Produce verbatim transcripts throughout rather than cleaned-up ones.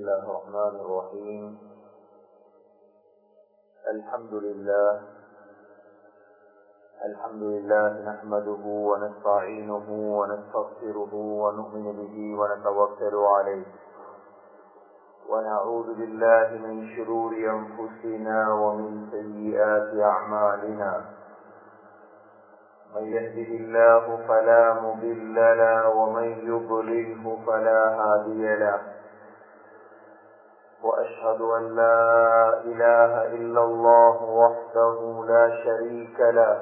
الله الرحمن الرحيم. الحمد لله الحمد لله نحمده ونستعينه ونستغفره ونؤمن به ونتوكل عليه ونعوذ بالله من شرور أنفسنا ومن سيئات أعمالنا. من يهده الله فلا مضل له ومن يضلله فلا هادي له. وأشهد أن لا إله إلا الله وحده لا شريك له.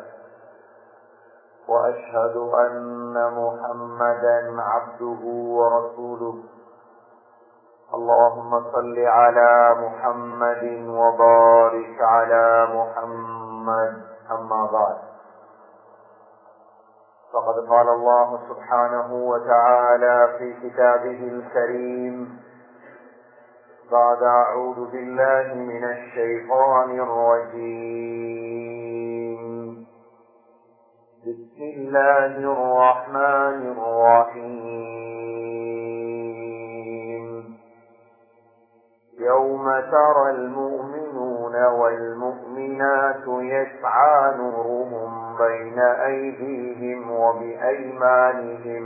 وأشهد أن محمدا عبده ورسوله. اللهم صل على محمد وبارك على محمد. أما بعد، فقد قال الله سبحانه وتعالى في كتابه الكريم بعد أعوذ بالله من الشيطان الرجيم. بسم الله الرحمن الرحيم. يوم ترى المؤمنون والمؤمنات يسعى نورهم بين أيديهم وبأيمانهم.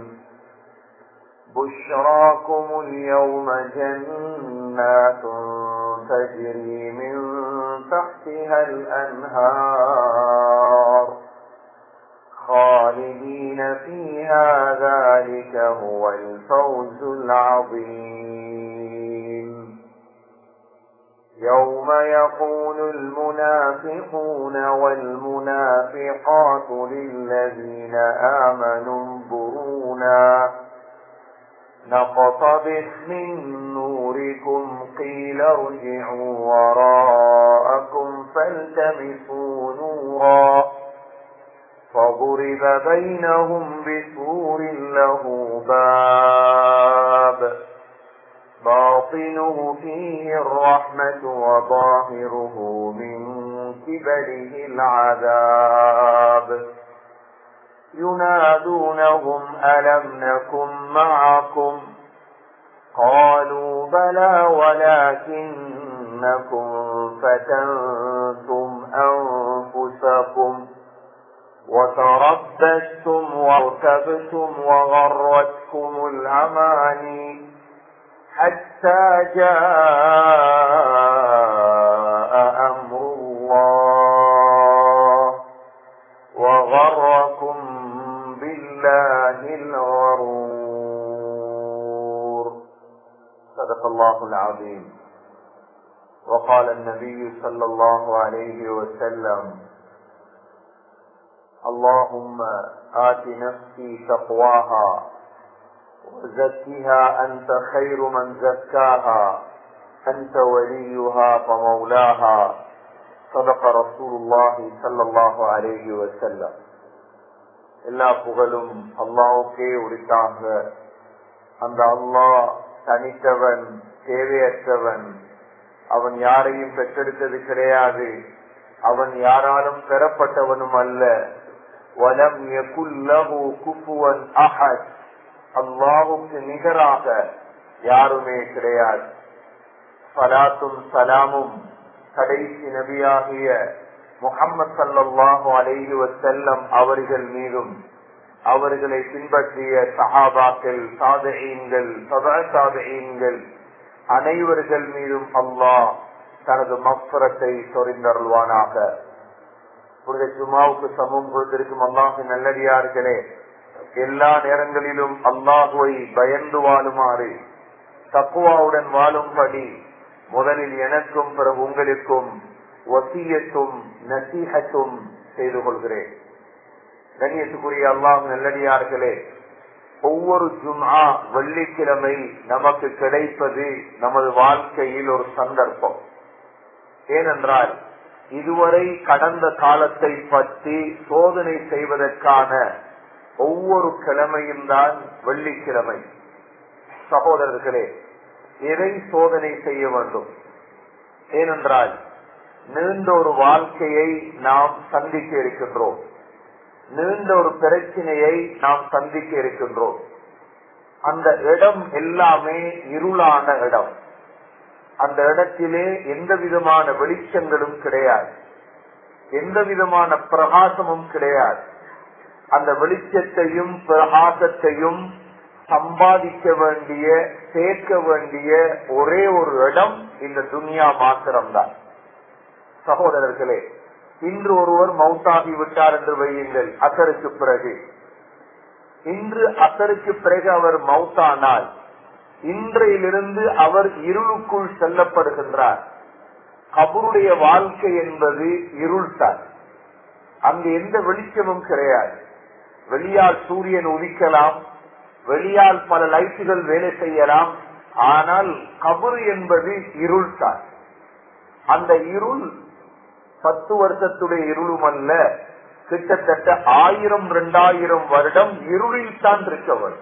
بشراكم اليوم جنات تجري من تحتها الأنهار خالدين فيها، ذلك هو الفوز العظيم. يوم يقول المنافقون والمنافقات للذين آمنوا انظرونا نقتبس من نوركم قيل ارجعوا وراءكم فالتمسوا نورا فضرب بينهم بسور له باب باطنه فيه الرحمة وظاهره من قبله العذاب. ينادونهم ألم نكن معكم قالوا بلى ولكنكم فتنتم أنفسكم وتربستم وارتبتم وغرتكم الأماني حتى جاء أمر الله وغركم بالله الغرور. صدق الله العظيم. وقال النبي صلى الله عليه وسلم: اللهم آت نفسي تقواها وزكها أنت خير من زكاها أنت وليها ومولاها. صدق رسول الله صلى الله عليه وسلم. எல்லா புகழும் அல்லாஹ்வுக்கே உரித்தாக. அந்த அல்லாஹ் தனித்தவன், தேவையற்றவன். அவன் யாரையும் பெற்றெடுத்தது கிடையாது. அவன் யாராலும் பெறப்பட்டவனும் அல்ல. வலம் யகுல் லஹு குஃபுவன் அஹத். அல்லாஹ்வுக்கு நிகராக யாருமே கிடையாது. ஸலாத்தும் ஸலாமும் கடைசி நபியாகிய முஹம்மது ஸல்லல்லாஹு அலைஹி வஸல்லம் அவர்கள் மீதும் அவர்களை பின்பற்றிய சஹாபாக்கள், தாபிஈன்கள், தபஅ தாபிஈன்கள் அனைவர்கள் மீதும் அல்லாஹ் தனது மக்ஃபிரத்தை சொரிந்தருள்வானாக. புனித ஜுமாவுக்கு சமூகம் கொடுத்திருக்கும் அல்லாஹ்வின் நல்லடியார்களே, எல்லா நேரங்களிலும் அல்லாஹுவை பயந்து வாழுமாறு, தக்வாவுடன் வாழும்படி முதலில் எனக்கும் பிறகு உங்களுக்கும் வசியத்தும் நசீஹத்தும் செய்து கொள்கிறேன். கண்ணியத்துக்குரிய அல்லாஹ் நல்லடியார்களே, ஒவ்வொரு ஜும்ஆ வெள்ளிக்கிழமை நமக்கு கிடைப்பது நமது வாழ்க்கையில் ஒரு சந்தர்ப்பம். ஏனென்றால் இதுவரை கடந்த காலத்தை பற்றி சோதனை செய்வதற்கான ஒவ்வொரு கிழமையும் தான் வெள்ளிக்கிழமை. சகோதரர்களே, எதை சோதனை செய்ய வேண்டும்? ஏனென்றால் நீண்ட ஒரு வாழ்க்கையை நாம் சந்திக்க இருக்கின்றோம். நீண்ட ஒரு பிரச்சனையை நாம் சந்திக்க இருக்கின்றோம். அந்த இடம் எல்லாமே இருளான இடம். அந்த இடத்திலே எந்த விதமான வெளிச்சங்களும் கிடையாது, எந்த விதமான பிரகாசமும் கிடையாது. அந்த வெளிச்சத்தையும் பிரகாசத்தையும் சம்பாதிக்க வேண்டிய, சேர்க்க வேண்டிய ஒரே ஒரு இடம் இந்த துனியா மாத்திரம்தான். சகோதரர்களே, இன்று ஒருவர் மௌத்தாகி விட்டார் என்று வையுங்கள், அசருக்கு பிறகு. இன்று அசருக்கு பிறகு அவர் மௌத்தானால் இன்றையிலிருந்து அவர் இருளுக்குள் செல்லப்படுகின்றார். கபருடைய வாழ்க்கை என்பது இருள்தான். அங்கு எந்த வெளிச்சமும் கிடையாது. வெளியால் சூரியன் உதிக்கலாம், வெளியால் பல லைட்டுகள் வேலை செய்யலாம், ஆனால் கபரு என்பது இருள்தான். அந்த இருள் பத்து வருஷத்துடைய இருளும் அல்ல, கிட்டத்தட்ட ஆயிரம் இரண்டாயிரம் வருடம் இருளில் தான் இருக்கவர்.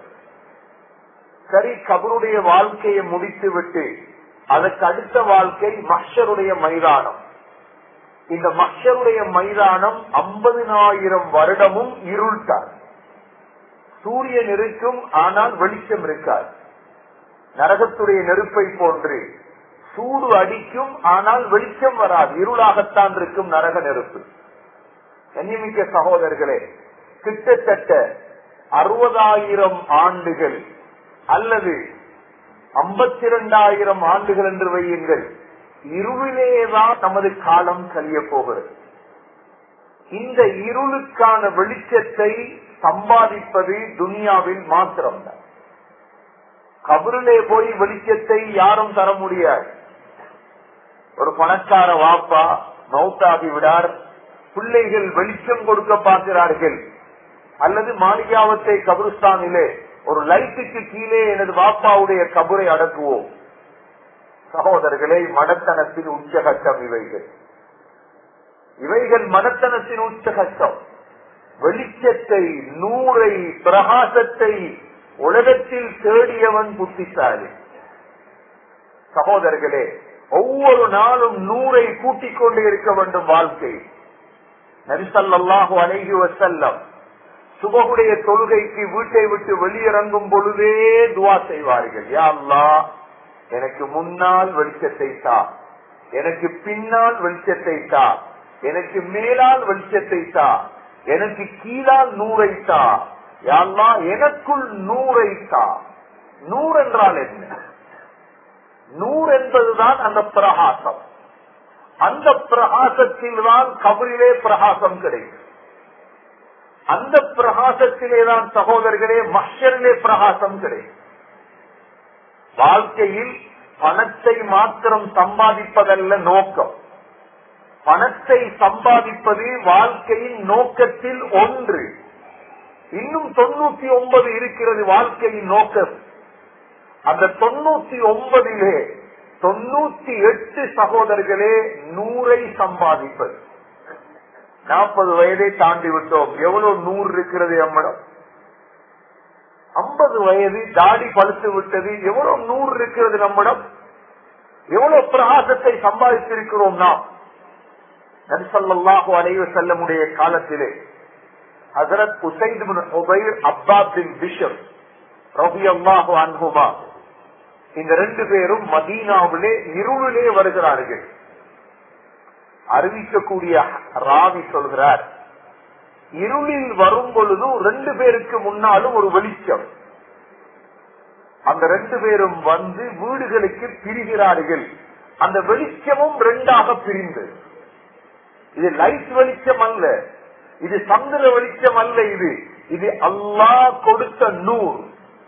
சரி, கபருடைய வாழ்க்கையை முடித்து விட்டு அதற்கு அடுத்த வாழ்க்கை மஹ்ஷருடைய மைதானம். இந்த மஹ்ஷருடைய மைதானம் ஐம்பதினாயிரம் வருடமும் இருள்தான். சூரியன் இருக்கும், ஆனால் வெளிச்சம் இருக்காது. நரகத்துடைய நெருப்பை போன்று சூடு அடிக்கும், ஆனால் வெளிச்சம் வராது, இருளாகத்தான் இருக்கும் நரக நெருப்பு. கண்ணியமிக்க சகோதரர்களே, கிட்டத்தட்ட அறுபதாயிரம் ஆண்டுகள் அல்லது ஐம்பத்தி இரண்டாயிரம் ஆண்டுகள் என்று வையுங்கள், இருளிலேதான் நமது காலம் கழிய போகிறது. இந்த இருளுக்கான வெளிச்சத்தை சம்பாதிப்பது துனியாவில் மாத்திரம்தான். கபரிலே போய் வெளிச்சத்தை யாரும் தர முடியாது. ஒரு பணக்கார வாப்பா மௌத்தாகி விடார், பிள்ளைகள் வெளிச்சம் கொடுக்க பார்க்கிறார்கள். அல்லது மாளிகாவத்தை கபிரிஸ்தானிலே ஒரு லைட்டுக்கு கீழே எனது வாப்பாவுடைய கபரை அடக்குவோம். சகோதரர்களே, மடத்தனத்தின் உச்சகட்டம் இவைகள். இவைகள் மடத்தனத்தின் உச்சகட்டம். வெளிச்சத்தை, நூறை, பிரகாசத்தை உலகத்தில் தேடியவன் புத்திசாலி. சகோதரர்களே, ஒவ்வொரு நாளும் நூறை கூட்டிக் கொண்டே இருக்க வேண்டும் வாழ்க்கை. நபி ஸல்லல்லாஹு அலைஹி வஸல்லம் சுபஹுடைய தொழுகைக்கு வீட்டை விட்டு வெளியிறங்கும் பொழுதே துஆ செய்வார்கள். யா அல்லாஹ், எனக்கு முன்னால் வெளிச்சத்தை தா, எனக்கு பின்னால் வெளிச்சத்தை தா, எனக்கு மேலால் வெளிச்சத்தை தா, எனக்கு கீழால் நூறை தா, யா அல்லாஹ் எனக்குள் நூறை தா. நூறு என்றால் என்ன? நூறு என்பதுதான் அந்த பிரகாசம். அந்த பிரகாசத்தில் தான் கபரிலே பிரகாசம் கிடைக்கும். அந்த பிரகாசத்திலே தான் சகோதரர்களே மஹ்ஷரிலே பிரகாசம் கிடைக்கும். வாழ்க்கையில் பணத்தை மாத்திரம் சம்பாதிப்பதல்ல நோக்கம். பணத்தை சம்பாதிப்பது வாழ்க்கையின் நோக்கத்தில் ஒன்று. இன்னும் தொண்ணூத்தி ஒன்பது இருக்கிறது வாழ்க்கையின் நோக்கம். அந்த தொண்ணூத்தி ஒன்பதிலே தொண்ணூத்தி எட்டு சகோதரர்களே நூறை சம்பாதிப்பது. நாற்பது வயதை தாண்டி விட்டோம், எவ்வளவு நூறு இருக்கிறது நம்மிடம். ஐம்பது வயது, தாடி பழுத்து விட்டது, எவ்வளவு நூறு இருக்கிறது நம்மிடம். எவ்வளவு பிரகாசத்தை சம்பாதித்திருக்கிறோம் நாம். நபி ஸல்லல்லாஹு அலைஹி வஸல்லமுடைய காலத்திலே ஹஜ்ரத் உஸைத் இப்னு உபைர், அப்பாஸ் பின் பிஷர் ரலியல்லாஹு அன்ஹுமா, இந்த ரெண்டு பேரும் மதீனாவிலே இருளிலே வருகிறார்கள். அறிவிக்கக்கூடிய ராவி சொல்கிறார், இருளில் வரும் பொழுது ரெண்டு பேருக்கு முன்னாலும் ஒரு வெளிச்சம். அந்த ரெண்டு பேரும் வந்து வீடுகளுக்கு பிரிகிறார்கள். அந்த வெளிச்சமும் ரெண்டாக பிரிந்து, இது லைட் வெளிச்சம் அல்ல, இது சந்திர வெளிச்சம் அல்ல, இது இது அல்லாஹ் கொடுத்த நூர்.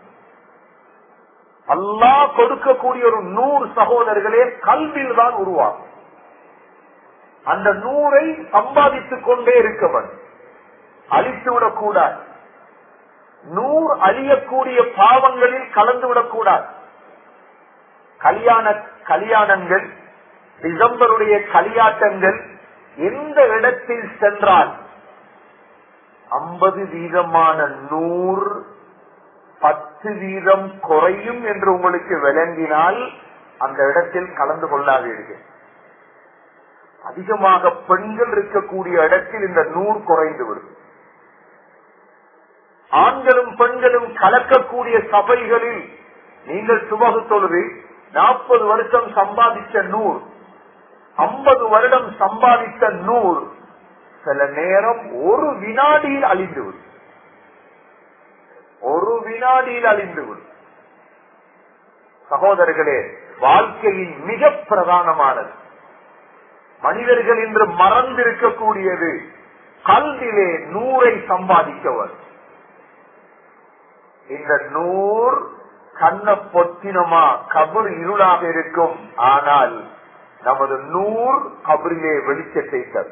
அல்லாஹ் கொடுக்கக்கூடிய ஒரு நூறு சகோதரர்களே கல்வியில் தான் உருவாகும். அந்த நூரை சம்பாதித்துக் கொண்டே இருக்கவன் அழித்து விடக்கூடாது. நூறு அழியக்கூடிய பாவங்களில் கலந்து விடக்கூடாது. கல்யாண கல்யாணங்கள், டிசம்பருடைய களியாட்டங்கள் எந்த இடத்தில் சென்றால் ஐம்பது வீதமான நூறு பத்து வீதம் குறையும் என்று உங்களுக்கு விளங்கினால் அந்த இடத்தில் கலந்து கொள்ளாதீர்கள். அதிகமாக பெண்கள் இருக்கக்கூடிய இடத்தில் இந்த நூறு குறைந்து விடும். ஆண்களும் பெண்களும் கலக்கக்கூடிய சபைகளில் நீங்கள் சுபகு தொழுது நாற்பது வருஷம் சம்பாதிச்ச நூறு, ஐம்பது வருடம் சம்பாதித்த நூறு சில நேரம் ஒரு வினாடியில் அழிந்துவிடும். ஒரு வினாடியில் அழிந்துவிடும். சகோதரர்களே, வாழ்க்கையின் மிக பிரதானமானது மனிதர்கள் இன்று மறந்திருக்கக்கூடியது கல்விலே நூறை சம்பாதிக்கவர். இந்த நூறு கண்ண பொத்தினமா கபர் இருளாக இருக்கும். ஆனால் நமது நூறு கபரிலே வெளிச்சத்தை தரும்.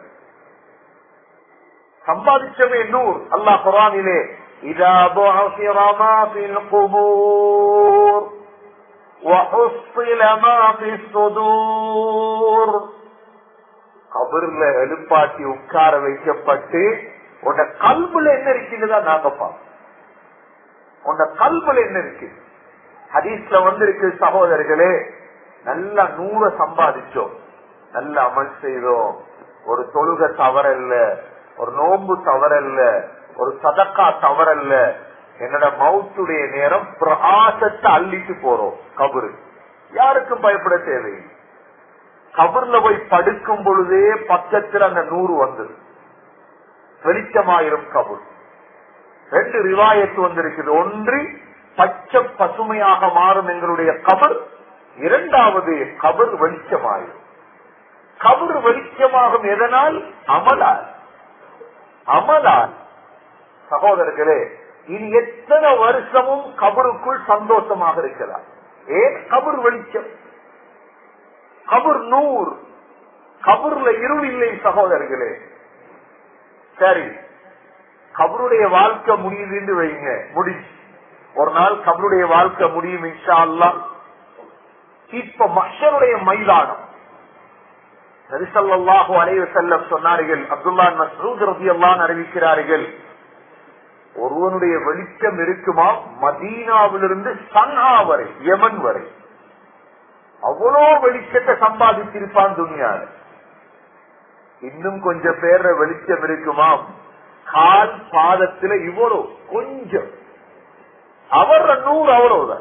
சம்பாதிச்சவே நூறு. அல்லாஹ் குர்ஆனிலே இதா புஅஸிர மா ஃபில் குபூர் வஹுஸ்ஸில மா ஃபிஸ் சுதூர், கபர்ல எழுப்பாட்டி உட்கார வைக்கப்பட்டு உன்ன கல்புல என்ன இருக்குதுதா நாங்க பார்ப்போம். உன்ன கல்புல என்ன இருக்கு? ஹதீஸ்ல வந்து இருக்கு சகோதரர்களே, நல்ல நூற சம்பாதிச்சோம், நல்ல அமல் செய்தோம், ஒரு தொழுகை தவறல்ல, ஒரு நோன்பு தவறல்ல, ஒரு சதக்கா தவறல்ல, என்னோட மௌத்துடைய நேரம் பிரகாசத்தை அள்ளிட்டு போறோம் கபரு. யாருக்கும் பயப்பட தேவை. கபர்ல போய் படுக்கும் பொழுதே பக்கத்தில் அந்த நூறு வந்தது, வெளிச்சமாயிரும் கபர். ரெண்டு ரிவாயத்து வந்திருக்குது. ஒன்று பச்சை பசுமையாக மாறும் எங்களுடைய கபர், இரண்டாவது கபர் வெளிச்சமாயிரும். கபர் வெளிச்சமாகும் எதனால்? அமலால். அமலால். சகோதரர்களே, இனி எத்தனை வருஷமும் கபருக்குள் சந்தோஷமாக இருக்கலாம். ஏன்? கபர் வெளிச்சம், கபர் நூறு. கபர்ல இருள் இல்லை சகோதரர்களே. சரி, கபருடைய வாழ்க்கை முடியுதுன்னு வைங்க, முடிச்சு ஒரு நாள் கபருடைய வாழ்க்கை முடியும் இன்ஷா அல்லாஹ். இப்ப மஹ்ஷருடைய மைதானம் நபி ஸல்லல்லாஹு அலைஹி வஸல்லம் சொன்னார்கள், அப்துல்லாஹ் இப்னு மஸ்ஊத் ரலியல்லாஹு அன்ஹு அறிவிக்கிறார்கள், ஒருவனுடைய வெளிச்சம் இருக்குமா மதீனாவிலிருந்து சன்ஆ வரை, யமன் வரை. அவ்வளோ வெளிச்சத்தை சம்பாதிச்சிருப்பான் துனியால. இன்னும் கொஞ்சம் பேர வெளிச்சம் இருக்குமா கால் பாதத்துல இவ்வளோ கொஞ்சம். அவர் நூறு அவ்வளவுதான்.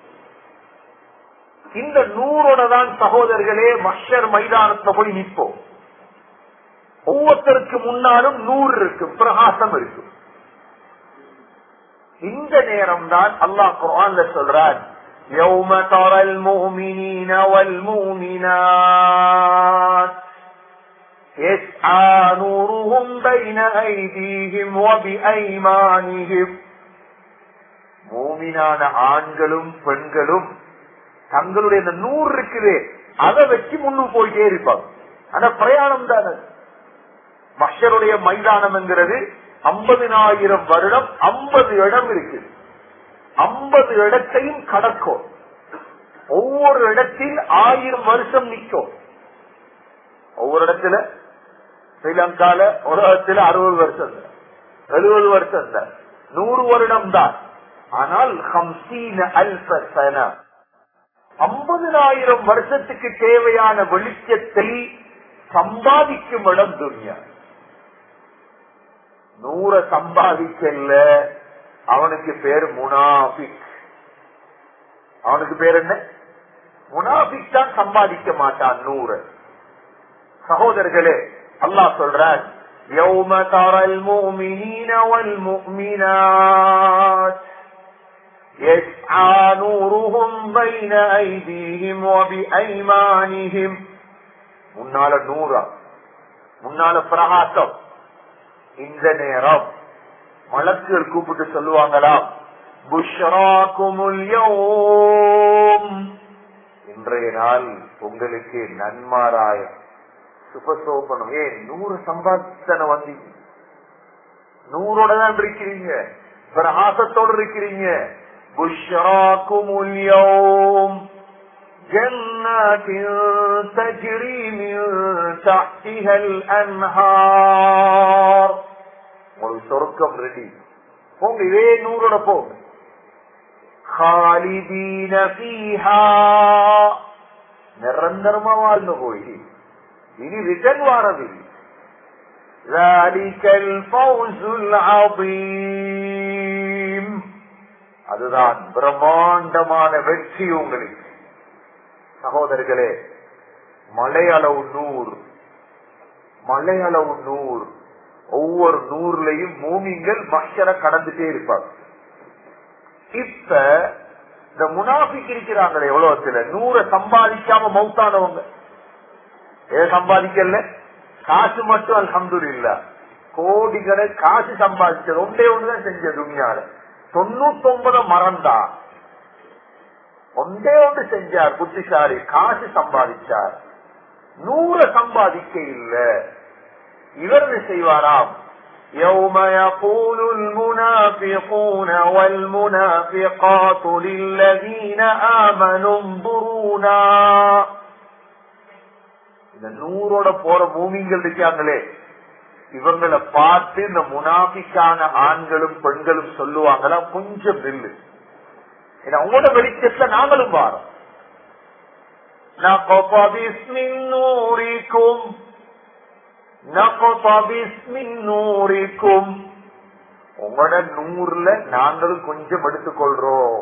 இந்த நூறோட தான் சகோதரர்களே மஹ்ஷர் மைதானத்துல போய் நிற்போம். ஒவ்வொருத்தருக்கு முன்னாலும் நூறு இருக்கும், பிரகாசம் இருக்கும். இந்த நேரம் தான் அல்லாஹ் குர்ஆன்ல சொல்றான், يَوْمَ تَرَى الْمُؤْمِنِينَ وَالْمُؤْمِنَاتِ يَسْعَى نُورُهُمْ بَيْنَ أَيْدِيهِمْ وَبِأَيْمَانِهِمْ. மூமினான ஆண்களும் பெண்களும் தங்களுடைய இந்த நூறு இருக்குது அதை வச்சு முன்னு போயிட்டே இருப்பாங்க. ஆனா பிரயாணம் தானே. மஹ்ஷருடைய மைதானம் என்கிறது ஐம்பதினாயிரம் வருடம், ஐம்பது இடம் இருக்கு. ஐம்பது இடத்தையும் கடக்கும். ஒவ்வொரு இடத்தில் ஆயிரம் வருஷம் நிற்கும். ஒவ்வொரு இடத்துல ஸ்ரீலங்கால ஒரு இடத்துல அறுபது வருஷம், எழுபது வருஷம் தான், நூறு வருடம் தான். ஆனால் ஐம்பதினாயிரம் வருஷத்துக்கு தேவையான வெளிச்சத்தை சம்பாதிக்கும் இடம் துன்யா. நூற சம்பாதிக்கல அவனுக்கு பேரு முனாஃபிக். அவனுக்கு பேர் என்ன? முனாஃபிக் தான் சம்பாதிக்க மாட்டான் நூறு. சகோதரர்களே, அல்லாஹ் சொல்றான், يَوْمَ تَرَى الْمُؤْمِنِينَ وَالْمُؤْمِنَاتِ يَسْعَى نُورُهُمْ بَيْنَ أَيْدِيهِمْ وَبِأَيْمَانِهِمْ. முன்னால நூறா, முன்னால பிரகாசம். இந்த நேரம் மலக்குகள் கூப்பிட்டு சொல்லுவாங்களாம், புஷ்ராக்குமுல் யௌம், இன்றைய நாள் உங்களுக்கு நன்மாராயம், சுபசோபனம். ஏன்? நூறு சம்பாதித்தன வந்தீங்க, நூறோட தான் இருக்கிறீங்க, பிரகாசத்தோடு இருக்கிறீங்க. புஷ்ராக்குமுல் யௌம் ஜன்னத்தின் தஜ்ரி மின் தஹ்திஹல் அன்ஹார். ஒரு சொர்க்கம் ரெடி, போங்க, இதே நூறோட போங்க. خالدين فيها, நிரந்தரமா வாழ்ந்து போய் இனி ரிட்டர்ன் வாரது. ذلك الفوز العظيم, அதுதான் பிரம்மாண்டமான வெற்றி உங்களுக்கு. சகோதரர்களே, மலையளவு நூறு, மலையளவு நூறு, ஒவ்வொரு நூறுலையும் மூமிங்கள் மஷரை கடந்துட்டே இருப்பாங்க. இப்ப இந்த முனாஃபிக் இருக்கிறாங்களே உலகத்துல, நூறை சம்பாதிக்காம மௌத்தானவங்க, ஏ சம்பாதிக்கல, காசு மட்டும் அல்ஹம்துலில்லாஹ் கோடிகளை காசு சம்பாதிச்சது ஒன்றே ஒண்ணுதான் செஞ்ச துணியால, தொண்ணூத்தி ஒன்பது மறந்தா ஒன்றே ஒன்று செஞ்சார், புத்திசாலி, காசு சம்பாதிச்சார், நூறை சம்பாதிக்க இல்ல. இவர் என்ன செய்வாராம், يوم يقول المنافقون والمنافقات للذين آمنوا انظرونا. இந்த நூறோட போற மூமிங்கள் இருக்காங்களே, இவங்களை பார்த்து இந்த முனாஃபிக்கான ஆண்களும் பெண்களும் சொல்லுவாங்களா, கொஞ்சம் நில்லு, உங்களோட வெளிச்சத்துல நாங்களும் வாரோம். உங்களோட நூறுல நாங்களும் கொஞ்சம் எடுத்துக்கொள்றோம்.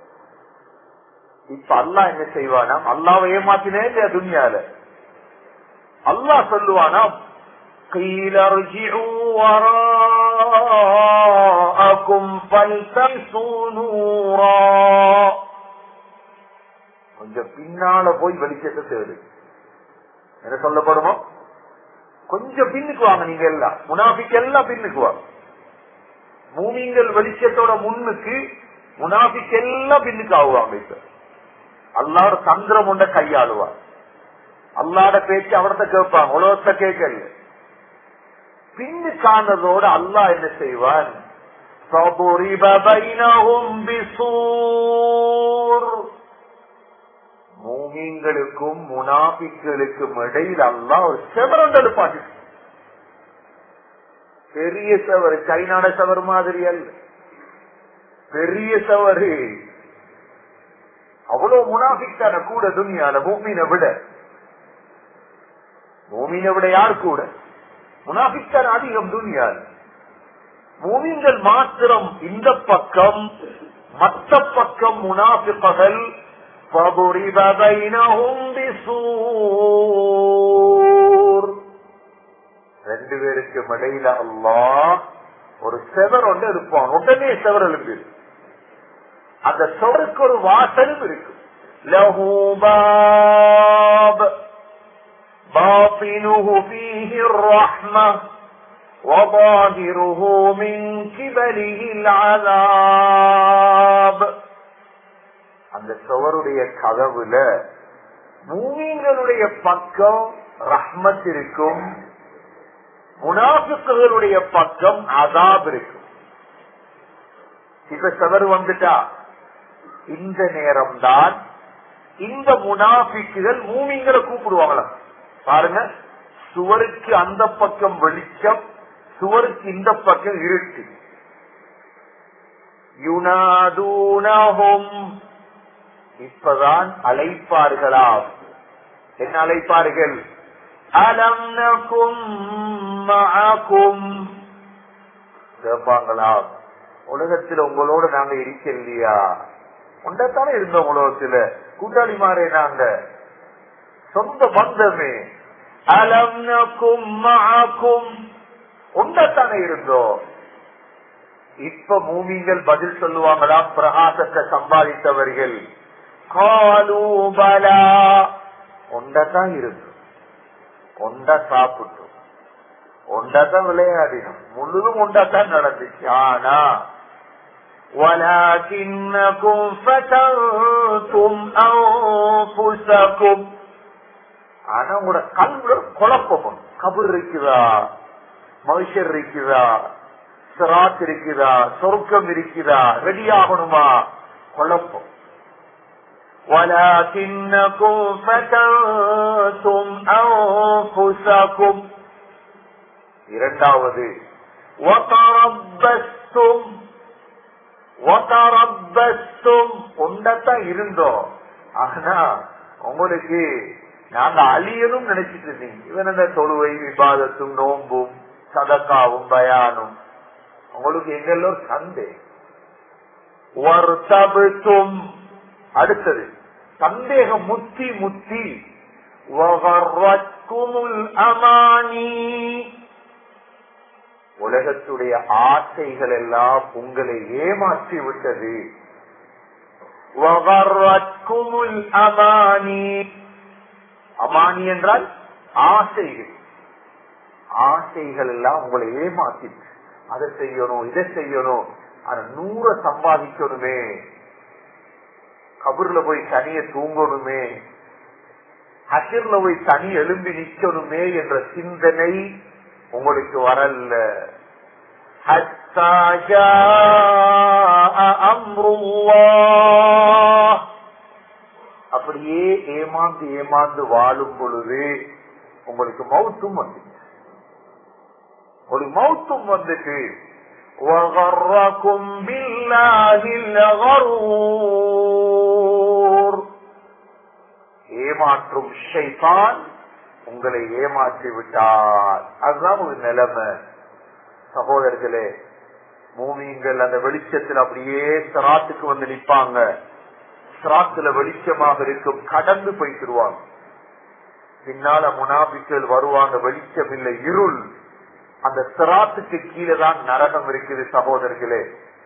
இப்ப அல்லாஹ் என்ன செய்வானா, அல்லாஹ்வை ஏமாத்தினே இல்லையா துன்யால, அல்லாஹ் சொல்லுவானா, قيل ارجعوا وراءكم فالتمسوا نورا. கொஞ்சம் பின்னால போய் வெளிச்சத்தை தேடு. என்ன சொல்லப்படுமோ, கொஞ்சம் பின்னுக்கு வாங்க, நீங்க எல்லாம் முனாஃபிக் எல்லாம் பின்னுக்கு வாங்க. மூமிங்கள் வெளிச்சத்தோட முன்னுக்கு, முனாஃபிக் எல்லாம் பின்னுக்கு ஆகுவாங்க. இப்ப அல்லாஹ் தந்திரம் ஒன்றை கையாளுவார், அல்லாட பேச்சு அவர்கிட்ட கேட்பாங்க, உலகத்தை கேட்கல. பின்னுக்கானதோட அல்லாஹ் என்ன செய்வான், மூமின்களுக்கும் முனாஃபிக்களுக்கும் இடையில் அல்லாஹ் ஒரு செவரண்ட் எடுப்பாட்டு, பெரிய சவர், சைனாட சவர் மாதிரி அல்ல, பெரிய சவரு. அவ்வளவு முனாஃபிக்கான கூட துனியால மூமினை விட, மூமினை விட யார் கூட, முனாஃபிக்கான அதிகம் துனியால். மூமின்கள் மாத்திரம் இந்த பக்கம், மற்ற பக்கம் முனாஃபிக்குகள். ரெண்டு பேருக்கு இடையில அல்லாஹ் ஒரு செவர் ஒன்று இருப்பான், உடனே செவர் எழுப்பு. அந்த செவருக்கு ஒரு வாசலும் இருக்கு. லஹு பாப் باطنه فيه الرحمة وظاهره من قبله العذاب. அந்த சுவருடைய கதவுல மூமின்களுடைய பக்கம் ரஹ்மத் இருக்கும், முனாஃபிக்குகளுடைய பக்கம் அதாப் இருக்கும். இப்ப சுவர் வந்துட்டா இந்த நேரம் தான் இந்த முனாஃபிக்குகள் மூமின்களை கூப்பிடுவாங்களா பாருங்க. சுவருக்கு அந்த பக்கம் வெளிச்சம், சுவருக்கு இந்த பக்கம் இருட்டு. யுனாதூனஹும், இப்பதான் அழைப்பார்களா. என்ன அழைப்பார்கள், அலம் நகும் மஅகும், கேட்பாங்களா, உலகத்தில் உங்களோட நாங்க இருக்கலையா, ஒன்றத்தானே இருந்தோம் உலகத்துல, கூட்டாளி மாறே நாங்க, சொந்த பந்தமே. அலம் நகும் மஅகும், ஒன்றத்தானே இருந்தோம். இப்ப மூமின்கள் பதில் சொல்லுவாங்களா, பிரகாசத்தை சம்பாதித்தவர்கள், காலூ பலா, ஒன்றதான் இருந்தோம், ஒன்றா சாப்பிட்டோம், ஒன்றதான் விளையாடினோம், முழுதும் ஒன்றதான் நடந்துச்சு. ஆனா وَلَكِنَّكُمْ فَتَنْتُمْ أَنفُسَكُمْ, ஆனா உங்களோட கல்வில குழப்பம், கபர் இருக்குதா, மனுஷர் இருக்குதா, சிராத் இருக்குதா, சொர்க்கம் இருக்குதா, ரெடி ஆகணுமா, குழப்பம். وَلَكِنَّكُمْ فَتَنْتُمْ أَنفُسَكُمْ. இரண்டாவது وَتَرَبَّصْتُمْ وَتَرَبَّصْتُمْ, ஒன்றத்தான் இருந்தோம், ஆனா உங்களுக்கு நாங்க அழியணும் நினைச்சிட்டு இருந்தீங்க. இவன் அந்த தொழுவை, விவாதத்தும், நோம்பும், சதக்காவும், பயானும், உங்களுக்கு எங்கெல்லாம் சந்தே. வர்தபுத்தும், அடுத்தது சந்தேகம் முத்தி முத்தி வகர்ரத்குமுல் அமானி, உலகத்துடைய ஆசைகள் எல்லாம் உங்களை ஏமாற்றி விட்டது. வகர்ரத்குமுல் அமானி, அமானி என்றால் ஆசைகள். ஆசைகள் எல்லாம் உங்களை ஏமாத்தி, அதை செய்யணும் இதை செய்யணும், ஆனா நூற சம்பாதிக்கணுமே, கபூர்ல போய் தனிய தூங்கணுமே, ஹஷர்ல போய் தனி எழும்பி நிக்கணுமே என்ற சிந்தனை உங்களுக்கு வரல. அப்படியே ஏமாந்து ஏமாந்து வாழும் பொழுது உங்களுக்கு மௌத்தும் வந்து ஒரு மௌத்தும் வந்துட்டு ஏமாற்றும் ஷைத்தான் உங்களை ஏமாற்றி விட்டார். அதுதான் ஒரு நிலைமை. சகோதரர்களே, மூமின்கள் அந்த வெளிச்சத்தில் அப்படியே சிராத்துக்கு வந்து நிற்பாங்க. சிராத்துல வெளிச்சமாக இருக்கும், கடந்து போய்த்திருவாங்க. பின்னால முனாபிக்கள் வருவாங்க, வெளிச்சம் இல்லை, இருள். அந்த சிராத்துக்கு கீழே தான் நரகம் இருக்குது. சகோதரர்களே,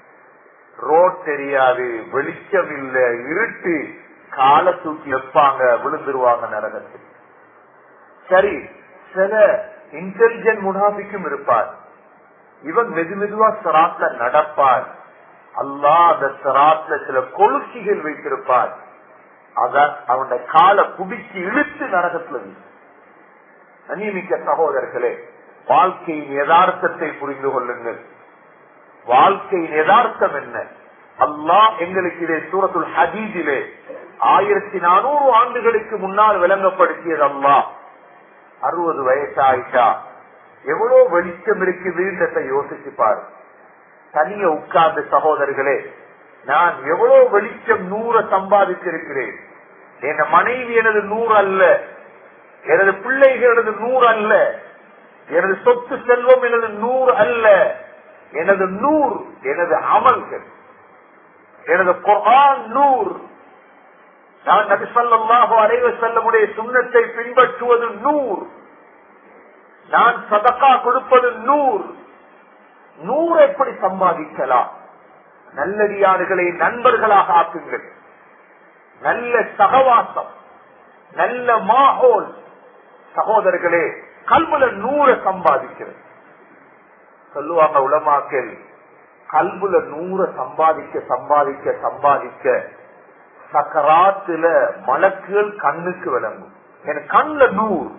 ரோட் தெரியாது, வெளிச்சம் இல்ல, இருட்டு, காலை தூக்கி வைப்பாங்க, விழுந்துருவாங்க நரகத்தில். சரி, சில இன்டெலிஜென்ட் முனாபிக்கும் இருப்பார். இவன் மெது மெதுவா சிராத்ல நடப்பார். அல்லாஹ் அந்த சிராத்ல சில கொழுச்சிகள் வைத்திருப்பார். அதான் அவனுடைய காலை புடிச்சு இழுத்து நரகத்துல. அநியமிக்க சகோதரர்களே, வாழ்க்கையின் யதார்த்தத்தை புரிந்து கொள்ளுங்கள். வாழ்க்கையின் யதார்த்தம் என்ன? அல்லாஹ் எங்களுக்கு இதை சூரத்துல் ஹதீதிலே ஆயிரத்தி நானூறு ஆண்டுகளுக்கு முன்னால் விளங்கப்படுத்தியது. அல்லாஹ் அறுபது வயசாயிட்டா எவ்வளவு வெளிச்சம் இருக்குதுன்றதை யோசிச்சுப்பாரு. தனிய உட்கார்ந்து சகோதரர்களே, நான் எவ்வளவு வெளிச்சம் நூற சம்பாதிச்சிருக்கிறேன். என் மனைவி எனது நூறு அல்ல, எனது பிள்ளைகள் எனது நூறு அல்ல, எனது சொத்து செல்வம் எனது நூறு அல்ல. எனது நூறு எனது அமல்கள், எனது குர்ஆன் நூறு. நான் நபி ஸல்லல்லாஹு அலைஹி வஸல்லமுடைய சுன்னத்தை பின்பற்றுவது நூறு. நான் சதகா கொடுப்பது நூறு. நூறு எப்படி சம்பாதிக்கலாம்? நல்லடியார்களை நண்பர்களாக ஆக்குங்கள். நல்ல சகவாசம், நல்ல மாஹோல். சகோதரர்களே, கல்புல நூற சம்பாதிக்கிறது. சொல்லுவாங்க உலமாக்கள், கல்புல நூற சம்பாதிக்க சம்பாதிக்க சம்பாதிக்க சக்கராத்துல மலக்குகள் கண்ணுக்கு விளங்கும். என் கண்ல நூறு,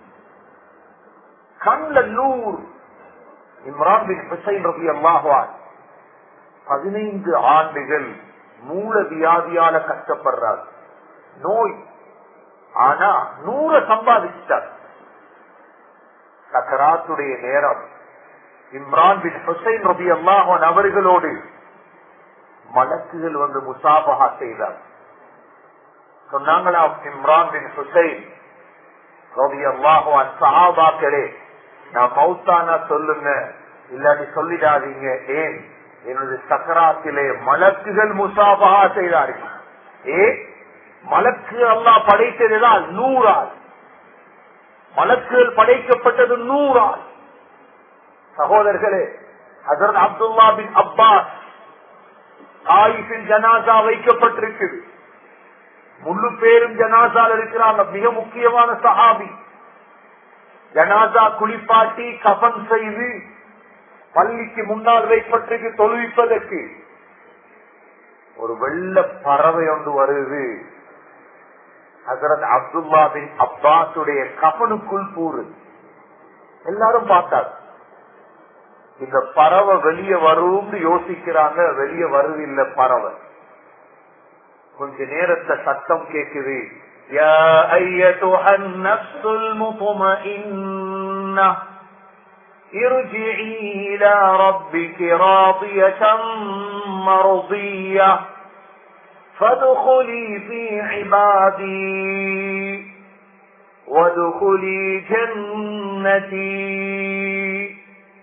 கண்ல நூறு. இம்ரான் பின் ஹுசைன் ரலியல்லாஹு அன்ஹு பதினைந்து ஆண்டுகள் மூல வியாதியால கஷ்டப்படுறார், நோய். ஆனா நூற சம்பாதிச்சார். சக்கராத்துடைய நேரம் இம்ரான் பின் ஹுசைன் ரலியல்லாஹு அன்ஹு அவர்களோடு மலக்குகள் வந்து முசாபஹா செய்தார். சொன்னாங்களா, இம்ரான் பின் ஹுசைன் ரலியல்லாஹு அன்ஹு, சஹாபாக்களே, நான் மௌத்தானா சொல்லுங்க, இல்லாட்டி சொல்லிடாதீங்க. ஏன்? என்னுடைய சக்கராத்திலே மலக்குகள் முசாபஹா செய்தார்கள். ஏ மலக்கு அல்லாஹ் படைத்ததுதான் நூறால். மலக்குகள் படைக்கப்பட்டது நூறால். சகோதரர்களே, ஹஜ்ரத் அப்துல்லா பின் அப்பாஸ் ஆயிஷின் ஜனாசா வைக்கப்பட்டிருக்கு. முழு பேரும் ஜனாசால் இருக்கிறாங்க. மிக முக்கியமான சஹாபி. ஜனாசா குளிப்பாட்டி கஃன் செய்து பள்ளிக்கு முன்னால் வைப்பதற்கு தொழுவிப்பதற்கு ஒரு வெள்ள பறவை ஒன்று வருது. ஹஜ்ரத் அப்துல்லா பின் அப்பாஸுடைய கஃனுக்குள் பூரு. எல்லாரும் பார்த்தார். இந்த பறவை வெளியே வரும்னு யோசிக்கிறாங்க, வெளியே வருதில்லை பறவை. கொஞ்ச நேரத்தை சத்தம் கேக்குது. யா அய்யதுஹன் நஃப்ஸுல் முத்மஇன்னா இர்ஜிஇ இலா ரப்பிகி ராதியதன் மர்திய்யா ஃபத்குலி ஃபீ இபாதி வத்குலி ஜன்னதி.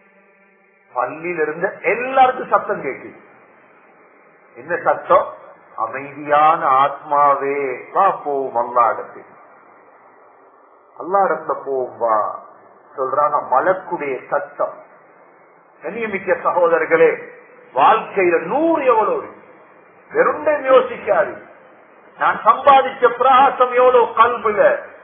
பள்ளியில இருந்த எல்லாருக்கும் சத்தம் கேட்குது. என்ன சத்தம்? அமைதியான ஆத்மாவே வா போவோம் அல்லாடத்தில், அல்லாடத்துல போவோம் வா சொல்றாங்க. மலக்குடைய சத்தம். கண்ணியமிக்க சகோதரர்களே, வாழ்க்கையில நூறு எவ்வளவு வெறுண்டையும் யோசிக்காது. நான் சம்பாதிச்ச பிரகாசம் எவ்வளவு கல்புல,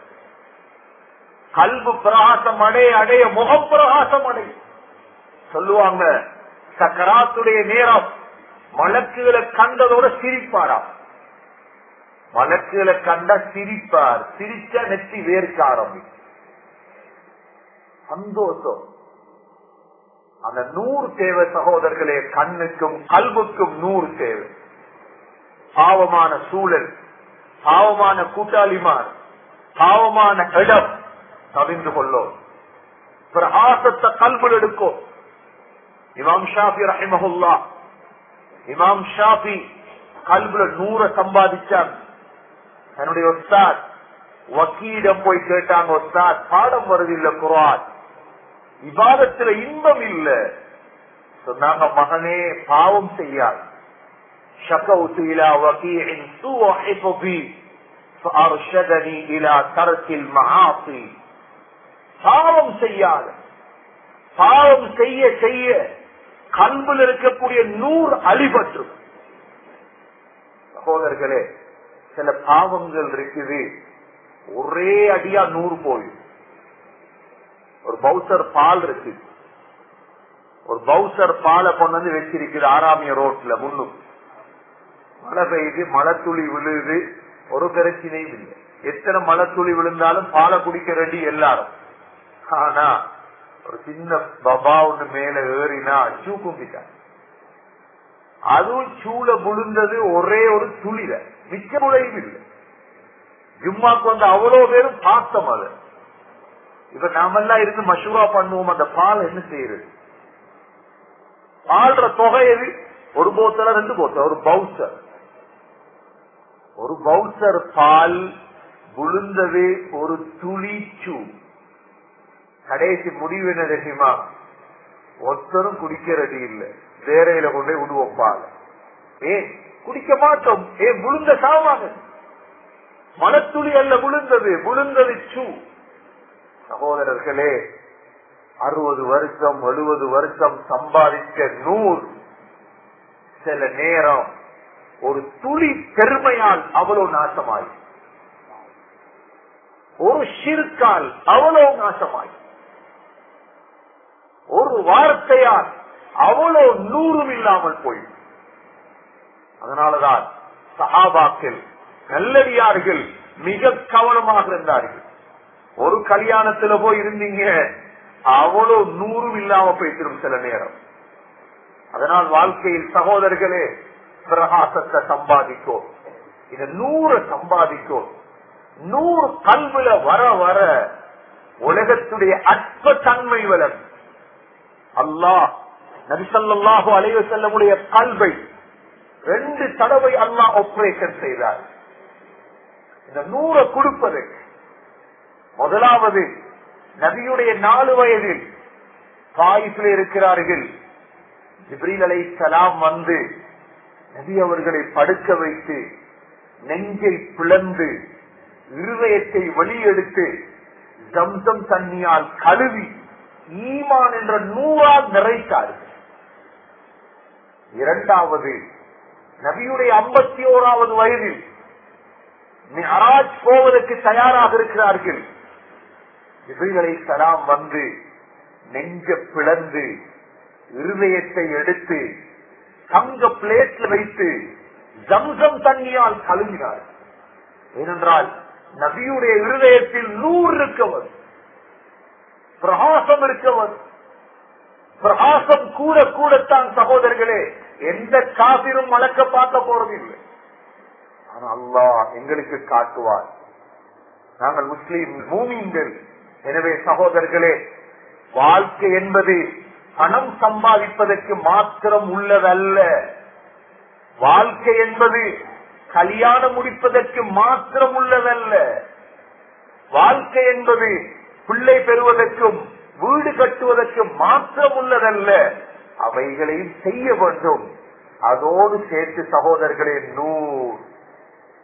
கல்பு பிரகாசம் அடைய அடைய முகம் பிரகாசம் அடைய சொல்லுவாங்க. சக்கராத்துடைய நேரம் மலக்குகளை கண்டதோட சிரிப்பாராம். மலக்குகளை கண்டா சிரிப்பார், சிரிச்சா நெத்தி வேர்க்க ஆரம்பிக்கும். சந்தோஷம். அந்த நூறு தேவை சகோதரர்களே, கண்ணுக்கும் கல்புக்கும் நூறு தேவை. பாவமான சூழல், பாவமான கூட்டாளிமார், பாவமான இடம் தவிர்த்து கொள்ளும். பிரகாசத்தை கல்புல் எடுக்கும். இமாம் ஷாஃபி ரஹிமஹுல்லா, இமாம் ஷாஃபி கல்புல நூற சம்பாதிச்சாங்க. தன்னுடைய உஸ்தாத் வக்கீடம் போய் கேட்டாங்க, உஸ்தாத் பாடம் வருது இல்ல, குர்ஆன் இபாதத்துல இன்பம் இல்ல. சொன்னாங்க, மகனே பாவம் செய்யாது. ஷகவுது இலா வகீஇன் சூஅ ஹிஃபி ஃபஅர்ஷதனி இலா தர்கில் மஆசி. பாவம் செய்யாது. பாவம் செய்ய செய்ய கல்புல இருக்கக்கூடிய நூறு அழிபற்று. சகோதரர்களே, சில பாவங்கள் இருக்குது, ஒரே அடியா நூறு போய். ஒரு பவுசர் பால் இருக்கு, ஒரு பவுசர் பாலை கொண்டு வந்து வச்சிருக்குது ஆறாமிய ரோட்ல. முன்னும் மழை பெய்யுது, மழை துளி விழுது, ஒரு பிரச்சனையும் இல்லை. எத்தனை மழை துளி விழுந்தாலும் பாலை குடிக்க வேண்டி எல்லாரும். ஆனா ஒரு சின்ன பபா ஒண்ணு மேல ஏறினா சூ கும்பிட்டான். அதுவும் சூழ விழுந்தது ஒரே ஒரு துளில, மிச்ச முளையும் இல்லை. ஜும்மாக்கு வந்து அவ்வளவு பேரும் பார்த்தோம். அது இப்ப நாமெல்லாம் இருந்து மஷூரா பண்ணுவோம், அந்த பால் என்ன செய்யறது? பால்ற தொகை எது? ஒரு போத்தல ரெண்டு போத்தல், ஒரு பவுசர். ஒரு பவுசர் பால் விழுந்தது ஒரு துளி சூ. கடைசி முடிவு என்ன தெரியுமா? ஒருத்தரும் குடிக்கிறது இல்லை, வேறையில கொண்டே விடுவோம் பால். ஏன் குடிக்க மாட்டோம்? ஏன் விழுந்த சாவாங்க. மனத்துளி அல்ல விழுந்தது, விழுந்தது சூ. சகோதரர்களே, அறுபது வருஷம் எழுபது வருஷம் சம்பாதிக்க நூறு, சில நேரம் ஒரு துளி பெருமையால் அவ்வளவு நாசமாய், ஒரு ஷிர்கால் அவ்வளவு நாசமாய், ஒரு வார்த்தையால் அவ்வளவு நூறும் இல்லாமல் போய். அதனாலதான் சஹாபாக்கள் நல்லடியார்கள் மிக கவனமாக இருந்தார்கள். ஒரு கல்யாணத்துல போய் இருந்தீங்க, அவ்வளவு நூறும் இல்லாம போய்த்திரும் சில நேரம். அதனால் வாழ்க்கையில் சகோதரர்களே, பிரகாசத்தை சம்பாதிக்கும், இந்த நூறு சம்பாதிக்கும். நூறு கல்வில வர வர உலகத்துடைய அற்ப தன்மை வளரும். அல்லாஹ் நபி ஸல்லல்லாஹு அலைஹி வஸல்லமுடைய கல்வை ரெண்டு தடவை அல்லாஹ் ஆபரேஷன் செய்தார் இந்த நூறை கொடுப்பதற்கு. முதலாவது, நபியுடைய நாலு வயதில் தாயிஃபில் இருக்கிறார்கள். ஜிப்ரீல் அலைஹிஸ்ஸலாம் வந்து நபி அவர்களை படுக்க வைத்து நெஞ்சை பிளந்து இருதயத்தை வெளியெடுத்து ஜம்சம் தண்ணியால் கழுவி ஈமான் என்ற நூறால் நிறைத்தார்கள். இரண்டாவது, நபியுடைய ஐம்பத்தி ஓராவது வயதில் மிஅராஜ் போவதற்கு தயாராக இருக்கிறார்கள். ஜிப்ரீல் அலைஹிஸ்ஸலாம் வந்து நெஞ்ச பிளந்து இருதயத்தை எடுத்து தங்க பிளேட்ல வைத்து ஜம்சம் தண்ணியால் கழுவினார். ஏனென்றால் நபியுடைய இருதயத்தில் நூறு இருக்கவர், பிரகாசம் இருக்கவர். பிரகாசம் கூட கூடத்தான் சகோதரர்களே, எந்த காபிரும் மலக்க பார்க்க போறதில்லை. ஆனா அல்லாஹ் எங்களுக்கு காட்டுவார். நாங்கள் முஸ்லீம் மூமின்கள். எனவே சகோதரர்களே, வாழ்க்கை என்பது பணம் சம்பாதிப்பதற்கு மாத்திரம் உள்ளதல்ல. வாழ்க்கை என்பது கல்யாணம் முடிப்பதற்கு மாத்திரம் உள்ளதல்ல. வாழ்க்கை என்பது பிள்ளை பெறுவதற்கும் வீடு கட்டுவதற்கு மாத்திரம் உள்ளதல்ல. அவைகளையும் செய்ய வேண்டும். அதோடு சேர்த்து சகோதரர்களே, நூறு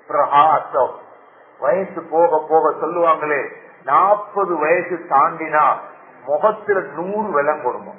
பிரகாசம். வயசு போக போக சொல்லுவாங்களே, நாற்பது வயசு தாண்டினா முகத்துல நூறு விளங்கணுமா,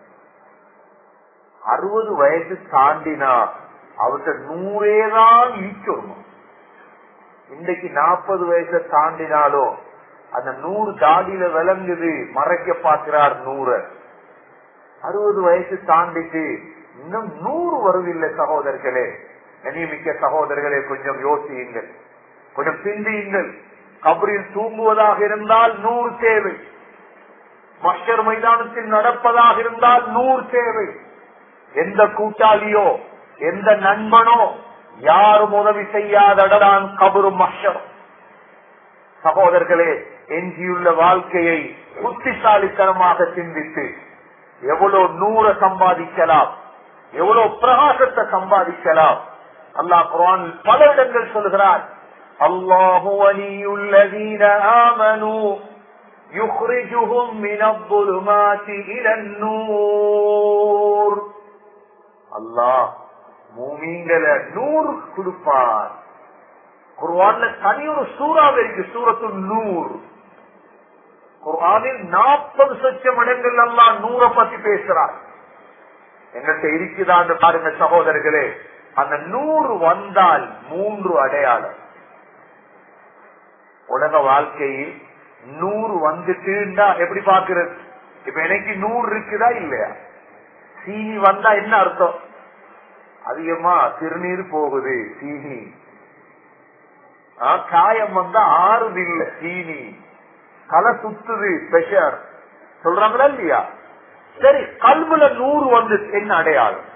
அறுபது வயசு தாண்டினா அவர்கிட்ட நூறேதான் ஈக்கணுமா. இன்னைக்கு நாற்பது வயசை தாண்டினாலும் அந்த நூறு தாடியில விளங்குது, மறைக்க பார்க்கிறார் நூறு. அறுபது வயசு தாண்டிட்டு இன்னும் நூறு வருவதில்லை. சகோதரர்களே, கண்ணியமிக்க சகோதரர்களே, கொஞ்சம் யோசியுங்கள், கொஞ்சம் சிந்தியுங்கள். கபரில் தூங்குவதாக இருந்தால் நூறு தேவை, மஹ்ஷர் மைதானத்தில் நடப்பதாக இருந்தால் நூறு தேவை. எந்த கூட்டாளியோ எந்த நண்பனோ யாரும் உதவி செய்யாதடான் கபரும் மஹ்ஷரும். சகோதரர்களே, எஞ்சியுள்ள வாழ்க்கையை புத்திசாலித்தனமாக சிந்தித்து எவ்வளவு நூற சம்பாதிக்கலாம், எவ்வளவு பிரகாசத்தை சம்பாதிக்கலாம். அல்லாஹ் குர்ஆனில் பல இடங்கள் சொல்கிறார், அல்லாஹு வலியுல்லதீன ஆமனூ யுக்ரிஜுஹும் மினல்-ظுலுமாத்தி இலன்-நூர். அல்லாஹ் மூமின்களை நூர் கொடுப்பார். குர்ஆன்ல தனி ஒரு சூறாவே இருக்கு, சூரத்துல் நூர். குர்ஆனில் நாற்பது லட்சம் இடங்கள் அல்லாஹ் நூரை பத்தி பேசுறார். எங்கிட்ட இருக்குதான்னு பாருங்க சகோதரர்களே. அந்த நூறு வந்தால் மூன்று அடையாளம். உலக வாழ்க்கையில் நூறு வந்துட்டுன்னா எப்படி பாக்குறது? இப்ப எனக்கு நூறு இருக்குதா இல்லையா? சீனி வந்தா என்ன அர்த்தம்? அதிகமா திருநீர் போகுது சீனி. காயம் வந்தா ஆறுது இல்ல சீனி. தலை சுத்துது பிரஷர் சொல்றாங்களா இல்லையா? சரி, கல்வில நூறு வந்து என்ன அடையாளம்?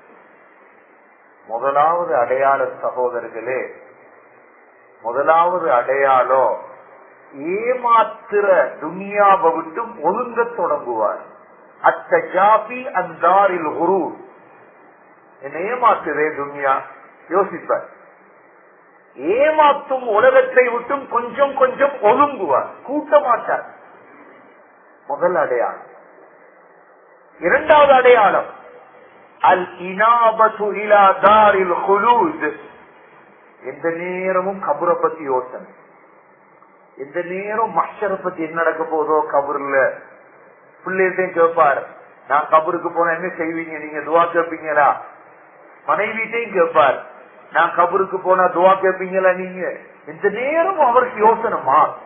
முதலாவது அடையாள சகோதரர்களே, முதலாவது அடையாளம் ஏமாத்திர துனியாவை விட்டு ஒழுங்க தொடங்குவார். அத்தஜாபி அந்தாரில் குரூர். என்ன ஏமாத்துதே துனியா, யோசிப்பார். ஏமாத்தும் உலகத்தை விட்டும் கொஞ்சம் கொஞ்சம் ஒழுங்குவார், கூட்ட மாட்டார். முதல் அடையாளம். இரண்டாவது அடையாளம் அல் இனாபத்து இலா தாரில் குலூத். எந்த நேரமும் கபரை பத்தி யோசனை, எந்த நேரம் மஹ்ஷரை பத்தி என்ன நடக்க போதோ. கபூர்ல பிள்ளைகிட்டையும் கேட்பார், நான் கபருக்கு போனா என்ன செய்வீங்க, நீங்க துவா கேட்பீங்களா? மனைவிட்டையும் கேட்பார், நான் கபருக்கு போனா துவா கேட்பீங்களா நீங்க? இந்த நேரம் அவருக்கு யோசனை மாறும்.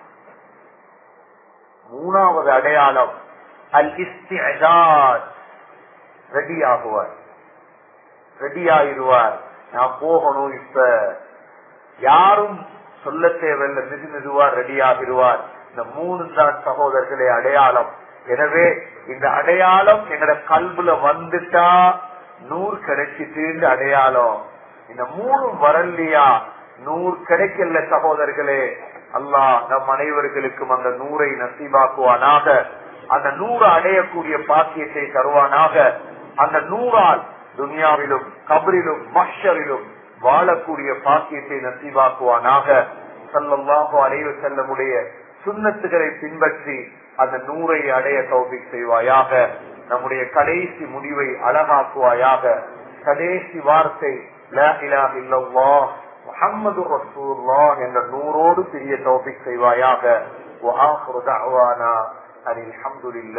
மூணாவது அடையாளம் அல் இஸ்திஅதாத். Ready ஆகுவார், ready ஆகிடுவார். நான் போகணும், இப்ப யாரும் சொல்ல தேவையில்லை, மெது மெதுவா ரெடி ஆகிடுவார். இந்த மூணு தான் சகோதரர்களே அடையாளம். எனவே இந்த அடையாளம் எங்கட கல்புல வந்துட்டா நூறு கிடைச்சிட்டு அடையாளம். இந்த மூணு வரலையா நூறு கிடைக்கல சகோதரர்களே. அல்லாஹ் நம் அனைவர்களுக்கும் அந்த நூறை நசீபாக்குவானாக, அந்த நூறு அடையக்கூடிய பாக்கியத்தை தருவானாக. அந்த நூறால் துனியாவிலும் கபரிலும் மஹ்ஷரிலும் வாழக்கூடிய பாக்கியத்தை நசீபாக்குவானாக. ஸல்லல்லாஹு அலைஹி வஸல்லமுடைய சுன்னத்துகளை பின்பற்றி அந்த நூறை அடைய தௌஃபீக் செய்வாயாக. நம்முடைய கடைசி முடிவை அழகாக்குவாயாக. கடைசி வார்த்தை லா இலாஹ இல்லல்லாஹ் முஹம்மதுர் ரசூலுல்லாஹ் என்ற நூறோடு பிரிய தௌஃபீக் செய்வாயாக. வ ஆகிரு தஅவானா அனில் ஹம்துலில்லாஹ்.